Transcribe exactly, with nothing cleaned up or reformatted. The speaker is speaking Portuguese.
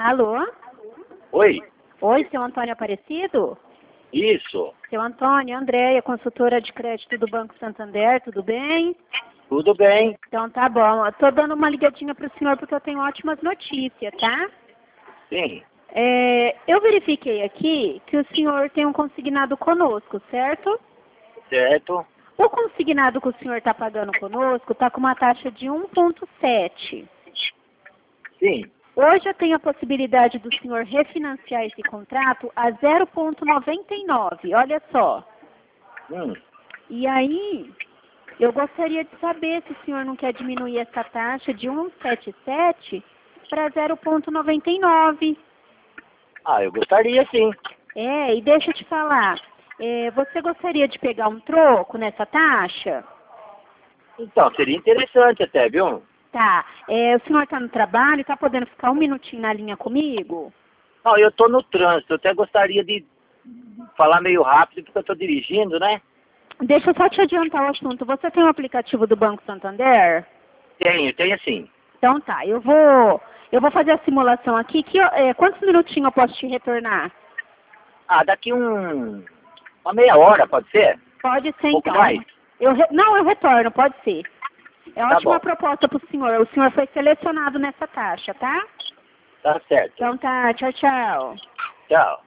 Alô? Oi? Oi, seu Antônio Aparecido? Isso. Seu Antônio, Andréia, consultora de crédito do Banco Santander, tudo bem? Tudo bem? Então tá bom. Eu tô dando uma ligadinha pro senhor porque eu tenho ótimas notícias, tá? Sim. É, eu verifiquei aqui que o senhor tem um consignado conosco, certo? Certo. O consignado que o senhor está pagando conosco está com uma taxa de um vírgula sete. Sim. Hoje eu tenho a possibilidade do senhor refinanciar esse contrato a zero vírgula noventa e nove. Olha só. Hum. E aí, eu gostaria de saber se o senhor não quer diminuir essa taxa de um vírgula setenta e sete para zero vírgula noventa e nove. Ah, eu gostaria sim. É, e deixa eu te falar. É, você gostaria de pegar um troco nessa taxa? Então, seria interessante até, viu? Tá. É, o senhor está no trabalho, está podendo ficar um minutinho na linha comigo? Não, eu tô no trânsito. Eu até gostaria de falar meio rápido porque eu tô dirigindo, né? Deixa eu só te adiantar o assunto. Você tem o aplicativo do Banco Santander? Tenho, tenho sim. Então tá, eu vou, eu vou fazer a simulação aqui. Que, é, quantos minutinhos eu posso te retornar? Ah, daqui um... uma meia hora, pode ser? Pode ser Um pouco então. mais? Eu re- Não, eu retorno, pode ser. É Tá ótima bom. proposta para o senhor. O senhor foi selecionado nessa taxa, tá? Tá certo. Então tá, tchau, tchau. Tchau.